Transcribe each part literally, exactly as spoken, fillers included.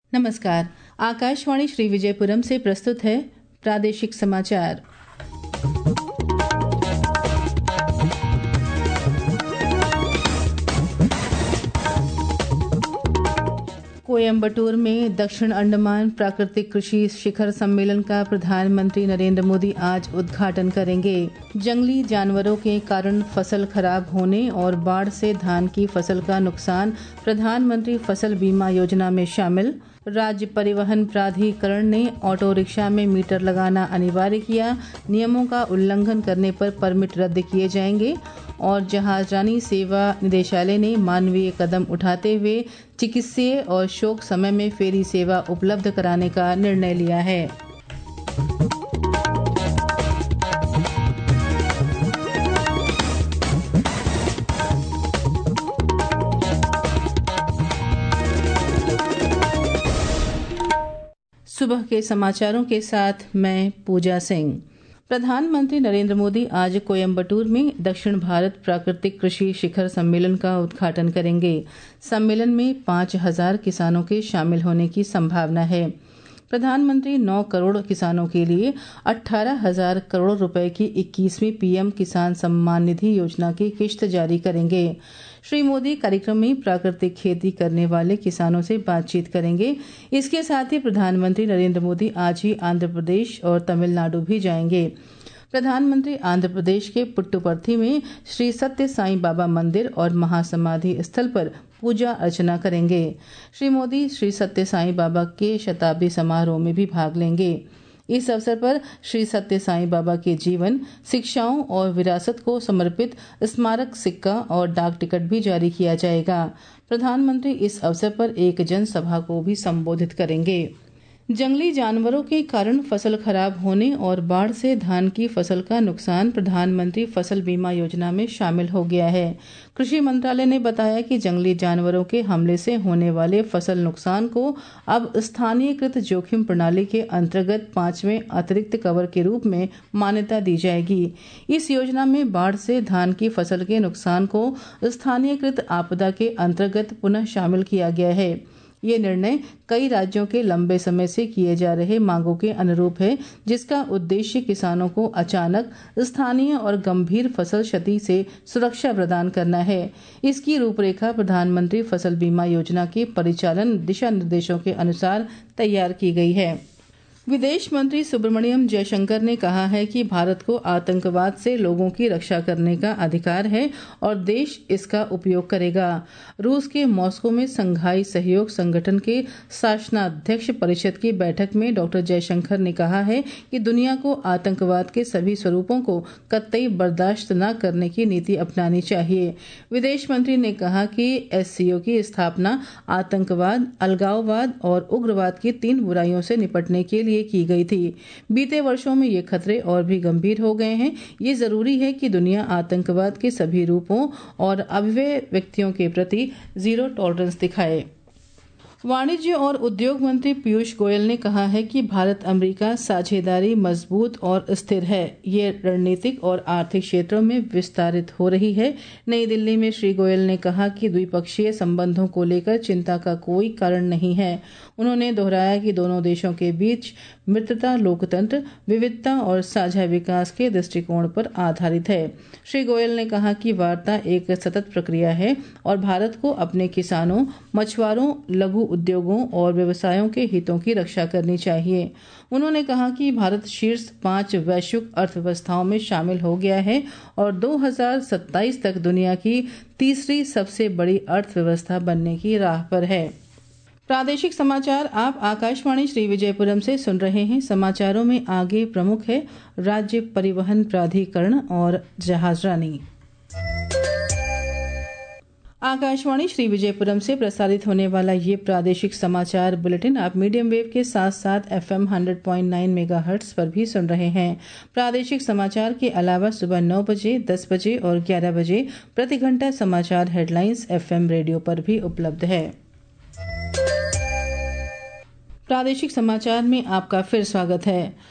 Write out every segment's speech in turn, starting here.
नमस्कार। आकाशवाणी श्री विजयपुरम से प्रस्तुत है प्रादेशिक समाचार। कोयम्बटूर में दक्षिण अंडमान प्राकृतिक कृषि शिखर सम्मेलन का प्रधानमंत्री नरेंद्र मोदी आज उद्घाटन करेंगे। जंगली जानवरों के कारण फसल खराब होने और बाढ़ से धान की फसल का नुकसान प्रधानमंत्री फसल बीमा योजना में शामिल। राज्य परिवहन प्राधिकरण ने ऑटो रिक्शा में मीटर लगाना अनिवार्य किया। नियमों का उल्लंघन करने पर परमिट रद्द किए जाएंगे। और जहाजरानी सेवा निदेशालय ने मानवीय कदम उठाते हुए चिकित्सीय और शोक समय में फेरी सेवा उपलब्ध कराने का निर्णय लिया है। सुबह के समाचारों के साथ मैं पूजा सिंह। प्रधानमंत्री नरेंद्र मोदी आज कोयम्बटूर में दक्षिण भारत प्राकृतिक कृषि शिखर सम्मेलन का उद्घाटन करेंगे। सम्मेलन में पाँच हजार किसानों के शामिल होने की संभावना है। प्रधानमंत्री नौ करोड़ किसानों के लिए अठारह हजार करोड़ रुपए की इक्कीसवीं पीएम किसान सम्मान निधि योजना की किश्त जारी करेंगे। श्री मोदी कार्यक्रम में प्राकृतिक खेती करने वाले किसानों से बातचीत करेंगे। इसके साथ ही प्रधानमंत्री नरेंद्र मोदी आज ही आंध्र प्रदेश और तमिलनाडु भी जाएंगे। प्रधानमंत्री आंध्र प्रदेश के पुट्टुपर्थी में श्री सत्य साईं बाबा मंदिर और महासमाधि स्थल पर पूजा अर्चना करेंगे। श्री मोदी श्री सत्य साईं बाबा के शताब्दी समारोह में भी भाग लेंगे। इस अवसर पर श्री सत्य साईं बाबा के जीवन, शिक्षाओं और विरासत को समर्पित स्मारक सिक्का और डाक टिकट भी जारी किया जाएगा। प्रधानमंत्री इस अवसर पर एक जनसभा को भी संबोधित करेंगे। जंगली जानवरों के कारण फसल खराब होने और बाढ़ से धान की फसल का नुकसान प्रधानमंत्री फसल बीमा योजना में शामिल हो गया है। कृषि मंत्रालय ने बताया कि जंगली जानवरों के हमले से होने वाले फसल नुकसान को अब स्थानीयकृत जोखिम प्रणाली के अंतर्गत पांचवें अतिरिक्त कवर के रूप में मान्यता दी जाएगी। इस योजना में बाढ़ से धान की फसल के नुकसान को स्थानीयकृत आपदा के अंतर्गत पुनः शामिल किया गया है। ये निर्णय कई राज्यों के लंबे समय से किए जा रहे मांगों के अनुरूप है, जिसका उद्देश्य किसानों को अचानक स्थानीय और गंभीर फसल क्षति से सुरक्षा प्रदान करना है। इसकी रूपरेखा प्रधानमंत्री फसल बीमा योजना के परिचालन दिशा निर्देशों के अनुसार तैयार की गई है। विदेश मंत्री सुब्रमण्यम जयशंकर ने कहा है कि भारत को आतंकवाद से लोगों की रक्षा करने का अधिकार है और देश इसका उपयोग करेगा। रूस के मॉस्को में संघाई सहयोग संगठन के शासनाध्यक्ष परिषद की बैठक में डॉक्टर जयशंकर ने कहा है कि दुनिया को आतंकवाद के सभी स्वरूपों को कतई बर्दाश्त न करने की नीति अपनानी चाहिए। विदेश मंत्री ने कहा कि एससीओ की स्थापना आतंकवाद, अलगाववाद और उग्रवाद की तीन बुराइयों से निपटने के लिए की गई थी। बीते वर्षों में ये खतरे और भी गंभीर हो गए हैं। ये जरूरी है कि दुनिया आतंकवाद के सभी रूपों और अभिव्यक्तियों के प्रति जीरो टॉलरेंस दिखाए। वाणिज्य और उद्योग मंत्री पीयूष गोयल ने कहा है कि भारत अमेरिका साझेदारी मजबूत और स्थिर है। ये रणनीतिक और आर्थिक क्षेत्रों में विस्तारित हो रही है। नई दिल्ली में श्री गोयल ने कहा कि द्विपक्षीय संबंधों को लेकर चिंता का कोई कारण नहीं है। उन्होंने दोहराया कि दोनों देशों के बीच मित्रता, लोकतंत्र, विविधता और साझा विकास के दृष्टिकोण पर आधारित है। श्री गोयल ने कहा कि वार्ता एक सतत प्रक्रिया है और भारत को अपने किसानों, मछुआरों, लघु उद्योगों और व्यवसायों के हितों की रक्षा करनी चाहिए। उन्होंने कहा कि भारत शीर्ष पांच वैश्विक अर्थव्यवस्थाओं में शामिल हो गया है और दो हज़ार सत्ताईस तक दुनिया की तीसरी सबसे बड़ी अर्थव्यवस्था बनने की राह पर है। प्रादेशिक समाचार आप आकाशवाणी श्री विजयपुरम से सुन रहे हैं। समाचारों में आगे प्रमुख है राज्य परिवहन प्राधिकरण और जहाजरानी। आकाशवाणी श्री विजयपुरम से प्रसारित होने वाला ये प्रादेशिक समाचार बुलेटिन आप मीडियम वेव के साथ साथ एफएम सौ पॉइंट नौ मेगाहर्ट्ज पर भी सुन रहे हैं। प्रादेशिक समाचार के अलावा सुबह नौ बजे, दस बजे और ग्यारह बजे प्रति घंटा समाचार हेडलाइंस एफएम रेडियो पर भी उपलब्ध है। प्रादेशिक समाचार में आपका फिर स्वागत है।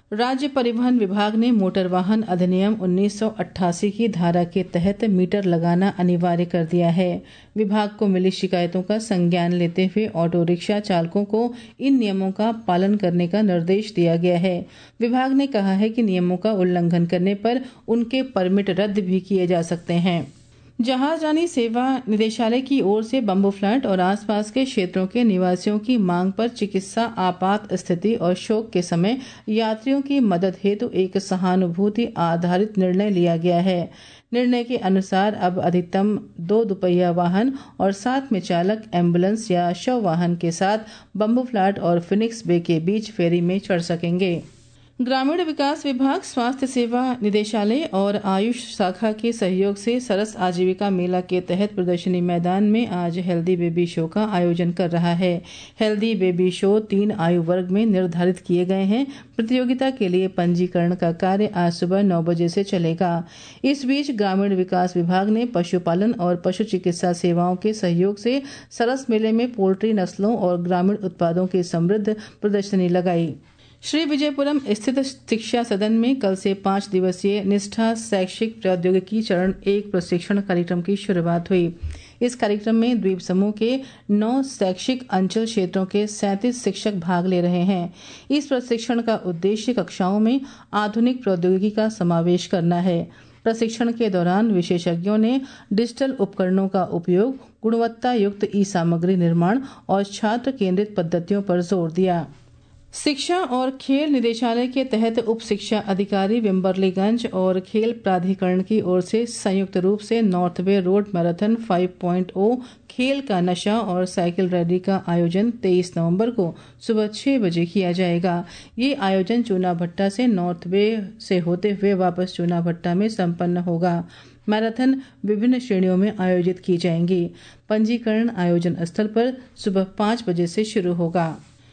राज्य परिवहन विभाग ने मोटर वाहन अधिनियम उन्नीस सौ अट्ठासी की धारा के तहत मीटर लगाना अनिवार्य कर दिया है। विभाग को मिली शिकायतों का संज्ञान लेते हुए ऑटो रिक्शा चालकों को इन नियमों का पालन करने का निर्देश दिया गया है। विभाग ने कहा है कि नियमों का उल्लंघन करने पर उनके परमिट रद्द भी किए जा सकते हैं। जहाजरानी सेवा निदेशालय की ओर से बम्बू फ्लैट और आसपास के क्षेत्रों के निवासियों की मांग पर चिकित्सा आपात स्थिति और शोक के समय यात्रियों की मदद हेतु एक सहानुभूति आधारित निर्णय लिया गया है। निर्णय के अनुसार अब अधिकतम दो दुपहिया वाहन और साथ में चालक एम्बुलेंस या शव वाहन के साथ बम्बू फ्लैट और फिनिक्स बे के बीच फेरी में चढ़ सकेंगे। ग्रामीण विकास विभाग, स्वास्थ्य सेवा निदेशालय और आयुष शाखा के सहयोग से सरस आजीविका मेला के तहत प्रदर्शनी मैदान में आज हेल्दी बेबी शो का आयोजन कर रहा है। हेल्दी बेबी शो तीन आयु वर्ग में निर्धारित किए गए हैं। प्रतियोगिता के लिए पंजीकरण का कार्य आज सुबह नौ बजे से चलेगा। इस बीच ग्रामीण विकास विभाग ने पशुपालन और पशु चिकित्सा सेवाओं के सहयोग से सरस मेले में पोल्ट्री नस्लों और ग्रामीण उत्पादों की समृद्ध प्रदर्शनी लगाई। श्री विजयपुरम स्थित शिक्षा सदन में कल से पाँच दिवसीय निष्ठा शैक्षिक प्रौद्योगिकी चरण एक प्रशिक्षण कार्यक्रम की शुरुआत हुई। इस कार्यक्रम में द्वीप समूह के नौ शैक्षिक अंचल क्षेत्रों के सैंतीस शिक्षक भाग ले रहे हैं। इस प्रशिक्षण का उद्देश्य कक्षाओं में आधुनिक प्रौद्योगिकी का समावेश करना है। प्रशिक्षण के दौरान विशेषज्ञों ने डिजिटल उपकरणों का उपयोग, गुणवत्ता युक्त ई सामग्री निर्माण और छात्र केंद्रित पद्धतियों पर जोर दिया। शिक्षा और खेल निदेशालय के तहत उप शिक्षा अधिकारी विम्बरलीगंज और खेल प्राधिकरण की ओर से संयुक्त रूप से north way road marathon five point O खेल का नशा और साइकिल रैली का आयोजन तेईस नवंबर को सुबह छह बजे किया जाएगा। ये आयोजन चूना भट्टा से नॉर्थ वे से होते हुए वापस चूना भट्टा में संपन्न होगा। मैराथन विभिन्न श्रेणियों में आयोजित की जाएंगी। पंजीकरण आयोजन स्थल पर सुबह पाँच बजे से शुरू होगा।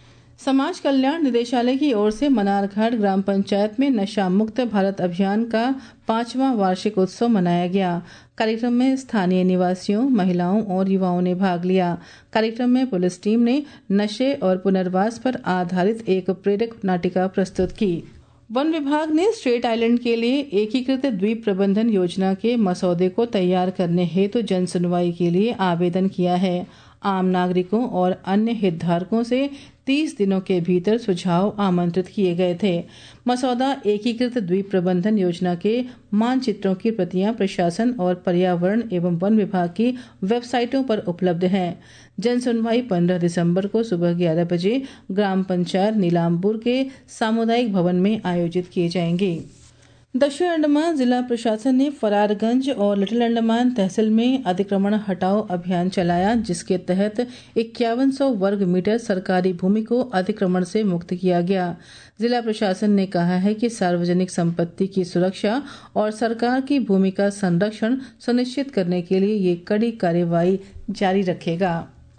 समाज कल्याण निदेशालय की ओर से मनारघाट ग्राम पंचायत में नशा मुक्त भारत अभियान का पांचवा वार्षिक उत्सव मनाया गया। कार्यक्रम में स्थानीय निवासियों, महिलाओं और युवाओं ने भाग लिया। कार्यक्रम में पुलिस टीम ने नशे और पुनर्वास पर आधारित एक प्रेरक नाटिका प्रस्तुत की। वन विभाग ने स्ट्रेट आइलैंड के लिए एकीकृत द्वीप प्रबंधन योजना के मसौदे को तैयार करने हेतु तो जन सुनवाई के लिए आवेदन किया है। आम नागरिकों और अन्य हितधारकों से तीस दिनों के भीतर सुझाव आमंत्रित किए गए थे। मसौदा एकीकृत द्वीप प्रबंधन योजना के मानचित्रों की प्रतियां प्रशासन और पर्यावरण एवं वन विभाग की वेबसाइटों पर उपलब्ध हैं। जन सुनवाई पंद्रह दिसंबर को सुबह ग्यारह बजे ग्राम पंचायत नीलामपुर के सामुदायिक भवन में आयोजित किए जाएंगे। दक्षिण अंडमान जिला प्रशासन ने फरारगंज और लिटिल अंडमान तहसील में अतिक्रमण हटाओ अभियान चलाया, जिसके तहत इक्यावन सौ वर्ग मीटर सरकारी भूमि को अतिक्रमण से मुक्त किया गया। जिला प्रशासन ने कहा है कि सार्वजनिक संपत्ति की सुरक्षा और सरकार की भूमि का संरक्षण सुनिश्चित करने के लिए ये कड़ी कार्रवाई जारी रखेगा।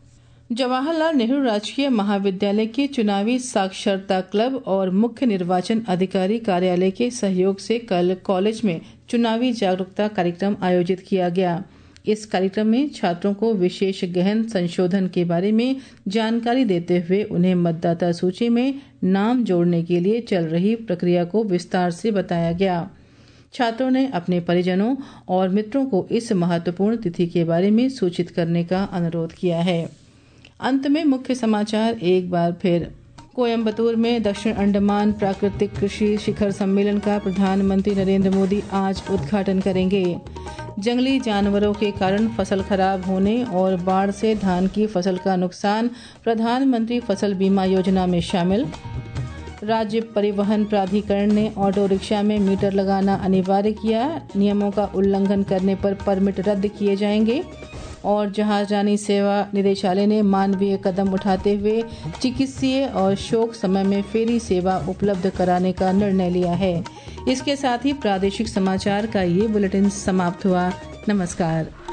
जवाहरलाल नेहरू राजकीय महाविद्यालय के चुनावी साक्षरता क्लब और मुख्य निर्वाचन अधिकारी कार्यालय के सहयोग से कल कॉलेज में चुनावी जागरूकता कार्यक्रम आयोजित किया गया। इस कार्यक्रम में छात्रों को विशेष गहन संशोधन के बारे में जानकारी देते हुए उन्हें मतदाता सूची में नाम जोड़ने के लिए चल रही प्रक्रिया को विस्तार से बताया गया। छात्रों ने अपने परिजनों और मित्रों को इस महत्वपूर्ण तिथि के बारे में सूचित करने का अनुरोध किया है। अंत में मुख्य समाचार एक बार फिर। कोयम्बतूर में दक्षिण अंडमान प्राकृतिक कृषि शिखर सम्मेलन का प्रधानमंत्री नरेंद्र मोदी आज उद्घाटन करेंगे। जंगली जानवरों के कारण फसल खराब होने और बाढ़ से धान की फसल का नुकसान प्रधानमंत्री फसल बीमा योजना में शामिल। राज्य परिवहन प्राधिकरण ने ऑटो रिक्शा में मीटर लगाना अनिवार्य किया, नियमों का उल्लंघन करने पर परमिट रद्द किए जाएंगे। और जहाजरानी सेवा निदेशालय ने मानवीय कदम उठाते हुए चिकित्सीय और शोक समय में फेरी सेवा उपलब्ध कराने का निर्णय लिया है। इसके साथ ही प्रादेशिक समाचार का ये बुलेटिन समाप्त हुआ। नमस्कार।